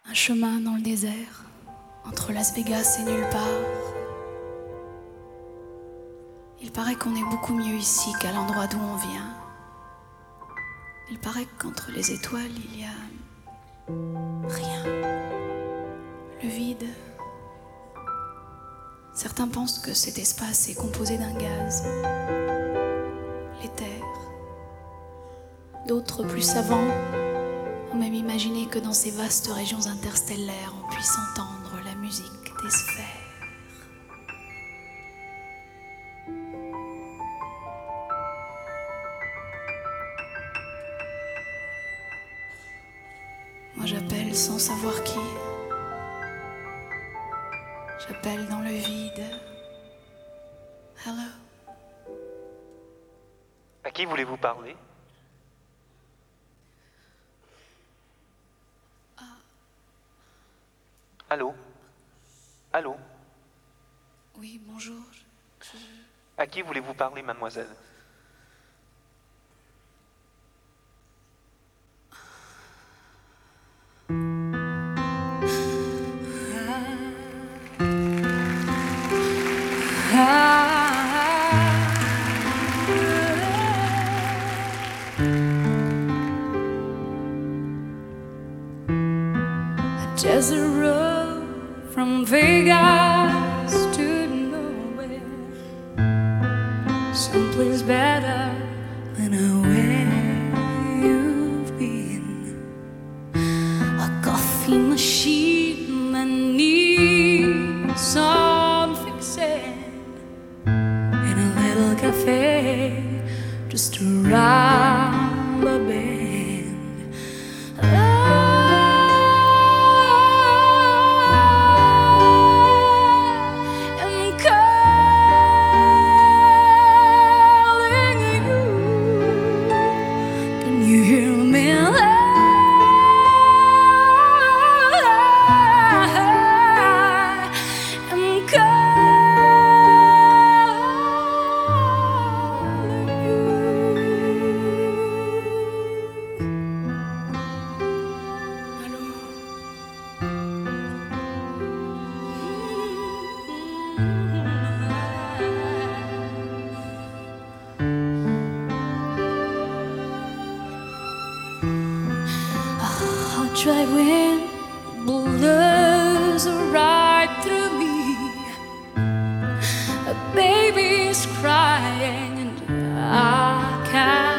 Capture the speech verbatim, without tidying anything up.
Un chemin dans le désert, entre Las Vegas et nulle part. Il paraît qu'on est beaucoup mieux ici qu'à l'endroit d'où on vient. Il paraît qu'entre les étoiles, il y a rien. Le vide. Certains pensent que cet espace est composé d'un gaz. L'éther. D'autres, plus savants, ont même imaginé que dans ces vastes régions interstellaires, on puisse entendre la musique des sphères. Moi j'appelle sans savoir qui. J'appelle dans le vide. Hello. À qui voulez-vous parler? Allô? Allô? Oui, bonjour. Je... À qui voulez-vous parler, mademoiselle? Just a road from Vegas to nowhere, someplace better than where you've been. A coffee machine that needs some fixing, in a little cafe just around the bend. Dry wind blows right through me. A baby's crying and I can't